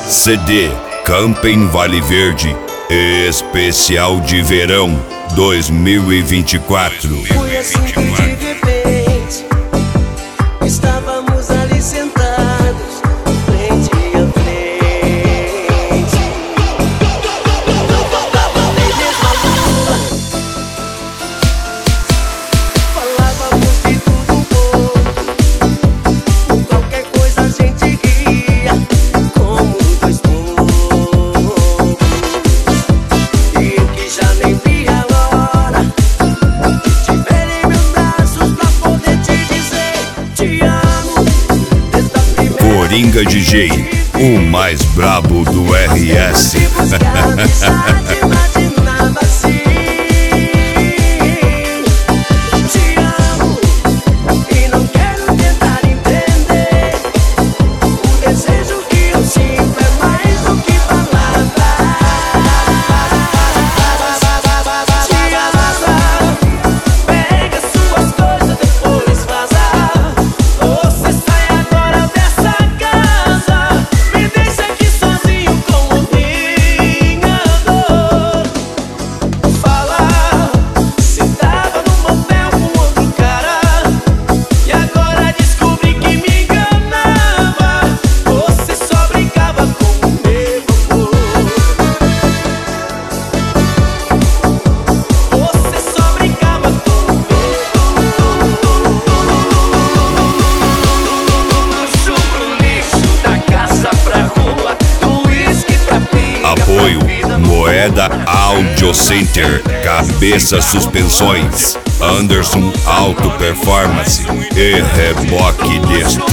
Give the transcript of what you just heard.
CD Camping Vale Verde Especial de Verão 2024. Foi assim que de repente estávamos ali sentados, frente a frente. Não faltava nem mesmo a lua. Falávamos de tudo um pouco, por qualquer coisa a gente ria, como dois bobos. E eu que já nem vi a hora de te ver em meus braços pra poder te dizer te amo. Desde a primeira Coringa DJ, o mais brabo do RS. te buscar amizade, imaginava assim. Te amo e não quero tentar entender. O desejo que eu sinto é mais do que palavras. Te amo, pega suas coisas, depois vaza. Você sai agora dessa casa, me deixa aqui sozinho com o minha dor. Fala, se tava no motel com outro cara e agora descobri que me enganava. Você só brincava com o meu amor. Você só brincava com o meu jogo lixo, da casa pra rua, do uísque pra pia. Apoio Moeda Audio Center, Cabeça Suspensões, Anderson Auto Performance e Reboque Destro.